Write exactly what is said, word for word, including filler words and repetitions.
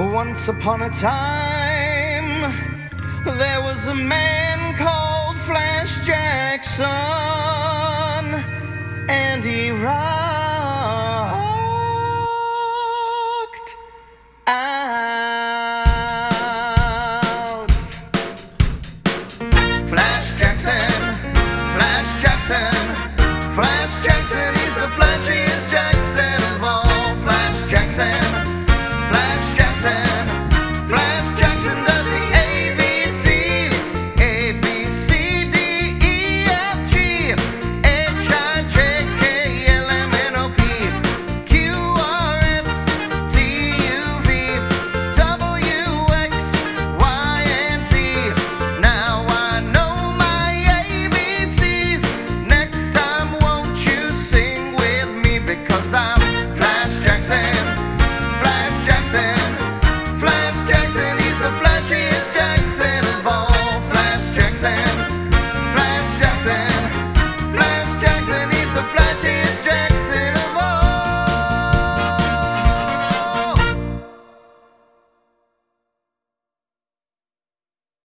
Once upon a time, there was a man called Flash Jackson, and he rocked out. Flash Jackson, Flash Jackson, Flash Jackson, he's the flashiest Jackson of all. Flash Jackson, Flash Jackson,